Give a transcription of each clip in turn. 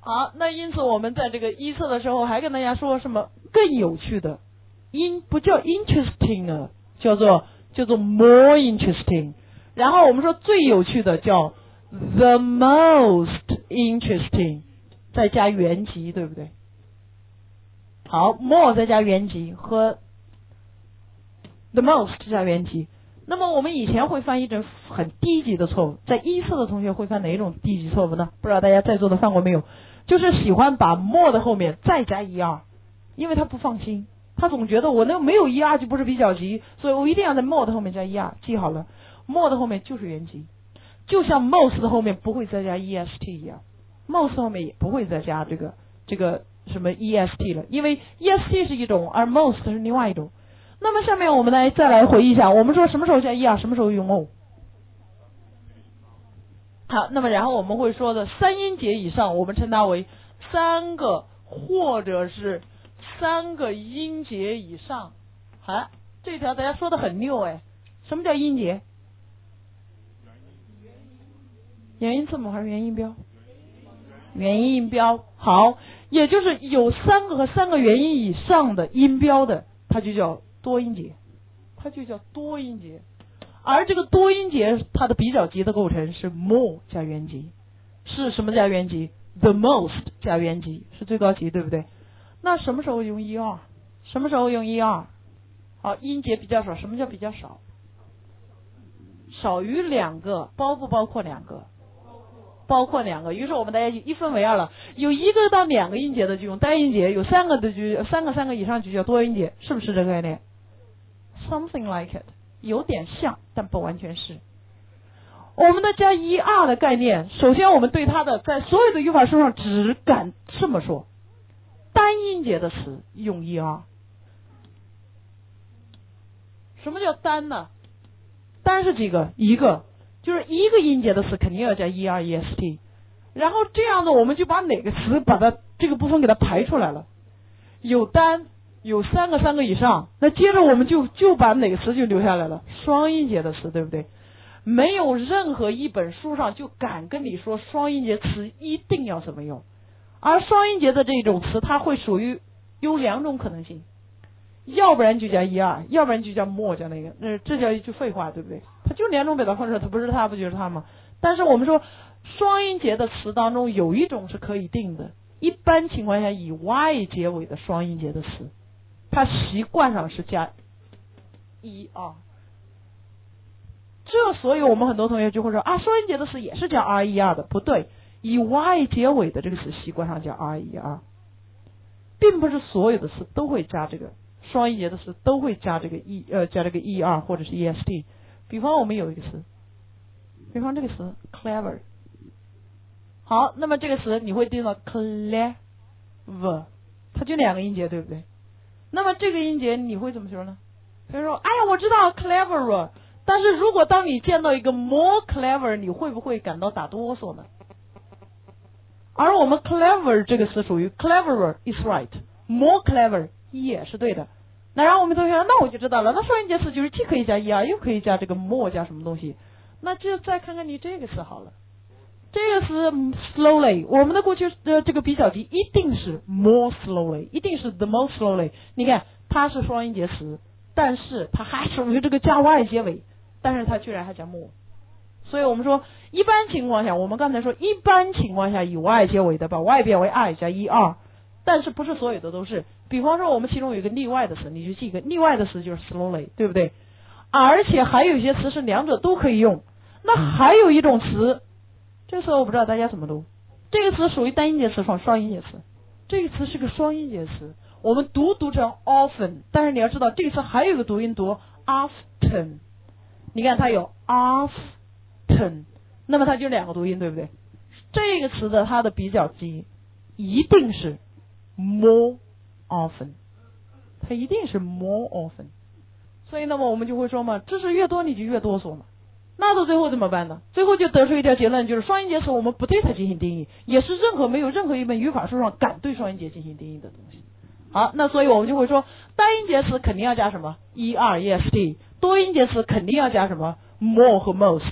好，那因此我们在这个一测的时候还跟大家说什么更有趣的，不叫 interesting 啊，叫做 more interesting。然后我们说最有趣的叫 the most interesting， 再加原级，对不对？好 ，more 再加原级和 the most 加原级。那么我们以前会犯一种很低级的错误，在一测的同学会犯哪一种低级错误呢？不知道大家在座的犯过没有？就是喜欢把 more 的后面再加 er， 因为他不放心，他总觉得我那没有 er 就不是比较级，所以我一定要在 more 的后面加 er。记好了 ，more 的后面就是原级，就像 most 的后面不会再加 est 一样 ，most 后面也不会再加这个什么 est 了，因为 est 是一种，而 most 是另外一种。那么下面我们再来回忆一下，我们说什么时候加 er， 什么时候用 o。好，那么然后我们会说的三音节以上，我们称它为三个或者是三个音节以上。好，这条大家说的很溜哎，什么叫音节？元音字母还是元音标？元音标。好，也就是有三个和三个元音以上的音标的，它就叫多音节，它就叫多音节。而这个多音节它的比较级的构成是 more 加原级，是什么加原级 ？the most 加原级是最高级，对不对？那什么时候用 er？ 什么时候用 er？ 好，音节比较少，什么叫比较少？少于两个，包不包括两个？包括两个。于是我们大家一分为二了，有一个到两个音节的就用单音节，有三个的就三个以上就叫多音节，是不是这个概念 ？Something like it。有点像，但不完全是。我们的加 er 的概念，首先我们对它的在所有的语法书上只敢这么说，单音节的词用 er。什么叫单呢？单是几个？一个，就是一个音节的词肯定要加 er est。然后这样呢，我们就把哪个词把它这个部分给它排出来了，有单。有三个以上，那接着我们就把哪个词就留下来了？双音节的词，对不对？没有任何一本书上就敢跟你说双音节词一定要怎么用，而双音节的这种词，它会属于有两种可能性，要不然就加 er， 要不然就加 more 加那个，这叫一句废话，对不对？它就两种表达方式，它不是它不就是它吗？但是我们说双音节的词当中有一种是可以定的，一般情况下以 y 结尾的双音节的词。它习惯上是加er，这所以我们很多同学就会说啊，双音节的词也是加 er 的，不对，以 y 结尾的这个词习惯上加 er，并不是所有的词都会加这个双音节的词都会加这个加这个 er 或者是 est。比方我们有一个词，比方这个词 clever， 好，那么这个词你会听到 clever， 它就两个音节，对不对？那么这个音节你会怎么说呢？比如说，哎呀，我知道 clever， 但是如果当你见到一个 more clever， 你会不会感到打哆嗦呢？而我们 clever 这个词属于 cleverer is right，more clever 也是对的。那然后我们同学说，那我就知道了，那双音节词就是既可以加 er， 又可以加这个 more 加什么东西。那就再看看你这个词好了。这个词 slowly， 我们的过去这个比较级一定是 more slowly， 一定是 the most slowly。你看它是双音节词，但是它还属于这个加 y 结尾，但是它居然还加 more。所以我们说一般情况下，我们刚才说一般情况下以 y 结尾的把 y 变为 i 加 er， 但是不是所有的都是。比方说我们其中有一个例外的词，你就记一个例外的词就是 slowly， 对不对？而且还有一些词是两者都可以用。那还有一种词，这个词我不知道大家怎么读，这个词属于单音节词双音节词，这个词是个双音节词，我们读成 often， 但是你要知道这个词还有一个读音读 often， 你看它有 often， 那么它就两个读音，对不对？这个词的它的比较级一定是 more often， 它一定是 more often。 所以那么我们就会说嘛，知识越多你就越哆嗦嘛。那到最后怎么办呢？最后就得出一条结论，就是双音节词我们不对它进行定义，也是没有任何一本语法书上敢对双音节进行定义的东西。好，那所以我们就会说，单音节词肯定要加什么 er est， 多音节词肯定要加什么 more 和 most，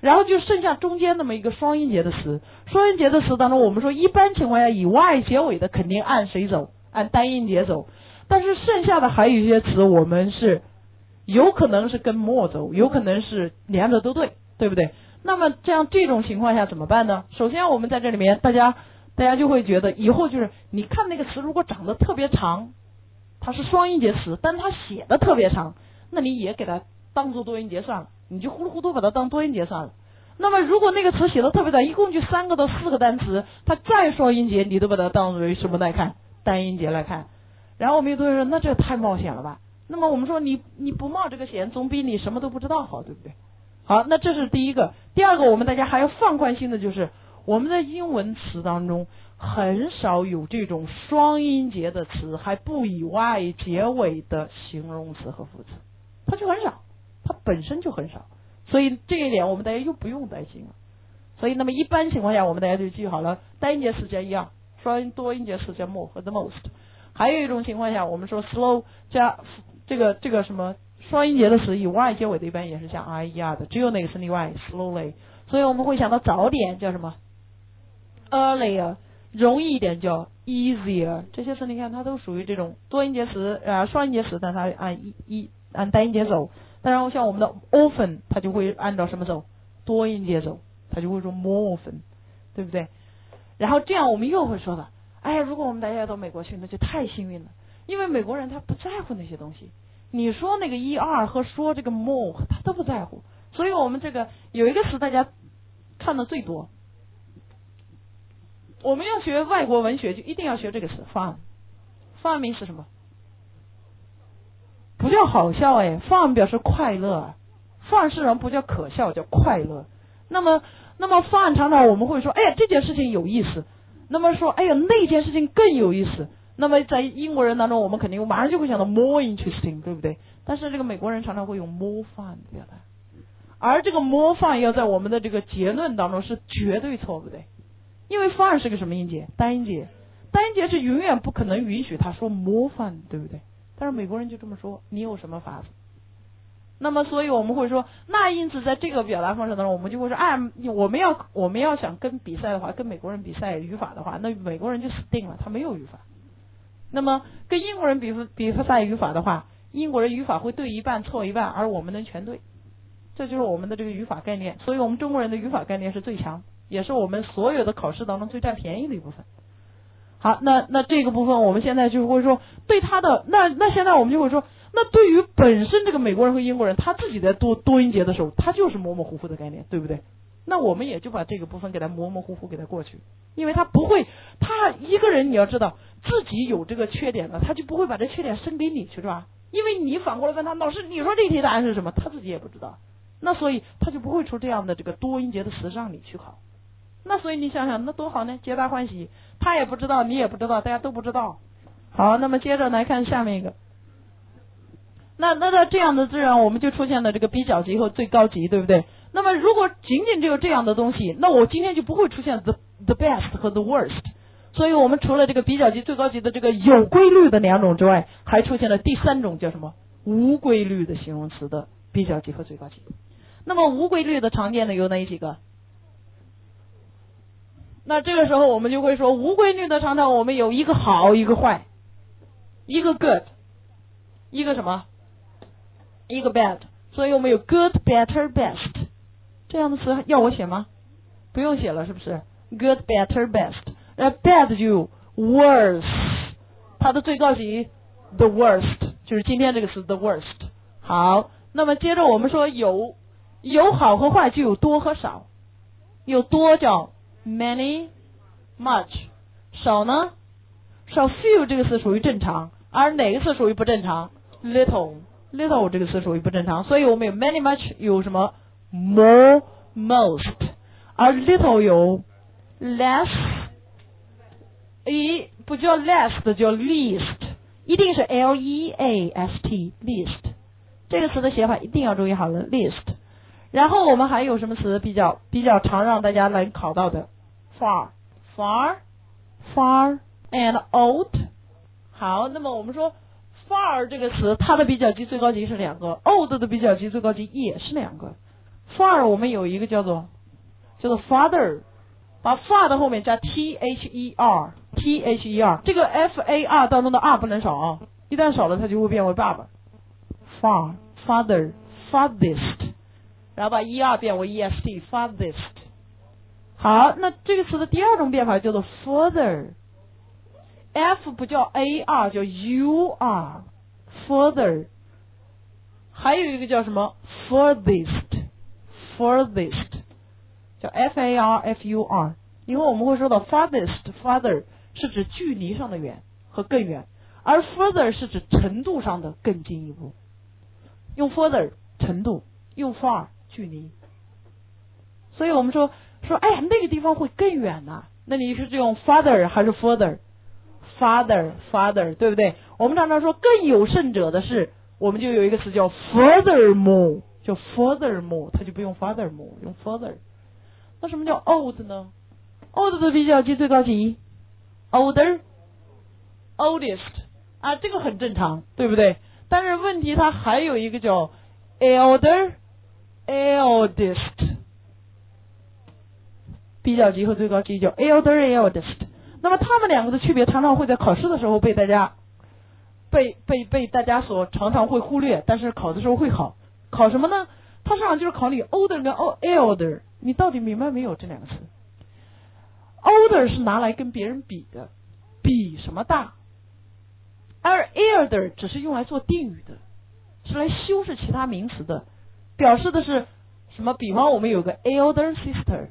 然后就剩下中间那么一个双音节的词。双音节的词当中，我们说一般情况下以 y 结尾的肯定按谁走？按单音节走。但是剩下的还有一些词，我们是有可能是跟 more 走，有可能是两者都对，对不对？那么这种情况下怎么办呢？首先我们在这里面，大家就会觉得以后就是你看那个词如果长得特别长，它是双音节词，但它写的特别长，那你也给它当做多音节算了，你就糊里糊涂把它当多音节算了。那么如果那个词写的特别短，一共就3个到4个单词，它再双音节你都把它当为什么来看？单音节来看。然后我们有的人说那这太冒险了吧。那么我们说你不冒这个险，总比你什么都不知道好，对不对？好，那这是第一个。第二个，我们大家还要放宽心的就是我们在英文词当中很少有这种双音节的词还不以 y 结尾的形容词和副词，它就很少，它本身就很少，所以这一点我们大家又不用担心了。所以那么一般情况下我们大家就记好了，单音节词加1，多音节词加 more 和 the most。还有一种情况下，我们说 slow 加这个什么双音节的词以 y 结尾的一般也是像 IER 的，只有哪个是例外 slowly。 所以我们会想到早点叫什么 earlier， 容易一点叫 easier， 这些词你看它都属于这种多音节词双音节词，但它按单音节走。当然像我们的 often 它就会按照什么走？多音节走，它就会说 more often， 对不对？然后这样我们又会说的，哎呀，如果我们大家到美国去那就太幸运了，因为美国人他不在乎那些东西，你说那个ER和说这个 more 他都不在乎。所以我们这个有一个词大家看的最多，我们要学外国文学就一定要学这个词 fun。 名是什么？不叫好笑fun 表示快乐，fun 是人不叫可笑，叫快乐。那么 fun 常常我们会说，哎呀这件事情有意思，那么说哎呀那件事情更有意思。那么在英国人当中我们肯定马上就会想到 more interesting， 对不对？但是这个美国人常常会用 more fun 表达，而这个 more fun 要在我们的这个结论当中是绝对错误的，因为 fun 是个什么音节？单音节，单音节是永远不可能允许他说 more fun， 对不对？但是美国人就这么说，你有什么法子？那么所以我们会说，那因此在这个表达方式当中，我们就会说，哎，我们要想跟比赛的话，跟美国人比赛语法的话，那美国人就死定了，他没有语法。那么跟英国人比赛语法的话，英国人语法会对一半错一半，而我们能全对，这就是我们的这个语法概念。所以我们中国人的语法概念是最强，也是我们所有的考试当中最占便宜的一部分。好，那这个部分我们现在就会说，对他的那现在我们就会说，那对于本身这个美国人和英国人他自己在多音节的时候，他就是模模糊糊的概念，对不对？那我们也就把这个部分给他模模糊糊给他过去，因为他不会，他一个人你要知道自己有这个缺点了，他就不会把这缺点生给你去，是吧？因为你反过来问他，老师你说这题答案是什么，他自己也不知道，那所以他就不会出这样的这个多音节的词让你去考。那所以你想想那多好呢，皆大欢喜，他也不知道你也不知道，大家都不知道。好，那么接着来看下面一个，那这样的自然我们就出现了这个比较级和最高级，对不对？那么如果仅仅只有这样的东西，那我今天就不会出现 the best 和 the worst。所以我们除了这个比较级最高级的这个有规律的2种之外，还出现了第3种叫什么？无规律的形容词的比较级和最高级。那么无规律的常见的有哪几个？那这个时候我们就会说，无规律的常常我们有一个好一个坏，一个 good， 一个什么？一个 bad。所以我们有 good better best 这样的词，要我写吗？不用写了，是不是？ good better best。 bad 就 worst， 它的最高级 the worst， 就是今天这个词 the worst。 好，那么接着我们说有好和坏就有多和少，有多叫many much， 少呢？少 few 这个词属于正常，而哪个词属于不正常？ little 这个词属于不正常。所以我们有 many much 有什么 more most， 而 little 有 less， 不叫 less 的叫 least， 一定是 least least， 这个词的写法一定要注意好了 least。 然后我们还有什么词比较常让大家来考到的？ far and old。 好，那么我们说 far 这个词它的比较级最高级是2个， old 的比较级最高级也是2个。 far 我们有一个叫做father， 把 far 后面加 THER， 这个 FAR 当中的 R 不能少啊，一旦少了它就会变为爸爸。far father farthest， 然后把 ER 变为 EST farthest。好，那这个词的第二种变法叫做 further，F 不叫 AR 叫 UR further， 还有一个叫什么 furthest 叫 FARFUR。以后我们会说到 farther 是指距离上的远和更远，而 further 是指程度上的更进一步。用 further 程度，用 far 距离。所以我们说哎呀那个地方会更远呐，那你是用 farther 还是 further？Father 对不对？我们常常说更有甚者的是，我们就有一个词叫 furthermore， 叫 furthermore， 它就不用 fathermore， 用 further。那什么叫 old 呢？ old 的比较级最高级 older oldest 啊，这个很正常，对不对？但是问题它还有一个叫 elder eldest， 比较级和最高级叫 elder eldest。那么他们两个的区别常常会在考试的时候被大家所常常会忽略，但是考的时候会考什么呢？它实际上就是考你 older 跟 elder， 你到底明白没有这两个词？ older 是拿来跟别人比的，比什么大，而 elder 只是用来做定语的，是来修饰其他名词的，表示的是什么？比方我们有个 elder sister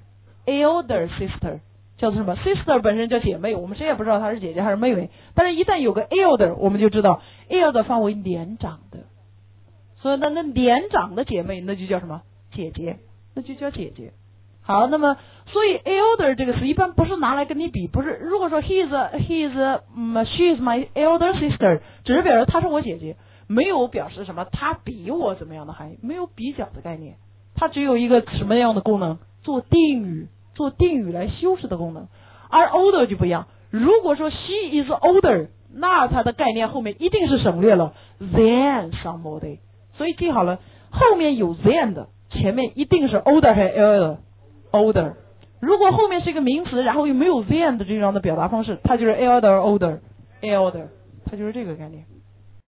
叫做什么 ？sister 本身叫姐妹，我们谁也不知道她是姐姐还是妹妹。但是，一旦有个 elder， 我们就知道 elder 范围年长的，所以那年长的姐妹那就叫什么？姐姐，那就叫姐姐。好，那么所以 elder 这个词一般不是拿来跟你比，不是。如果说 she is my elder sister， 只是表示她是我姐姐，没有表示什么她比我怎么样的含义，没有比较的概念，它只有一个什么样的功能？做定语来修饰的功能。而 older 就不一样，如果说 she is older， 那它的概念后面一定是省略了 than somebody， 所以记好了，后面有 than 的前面一定是 older 还是 elder。 如果后面是一个名词，然后又没有 than 的这样的表达方式，它就是 elder， 它就是这个概念。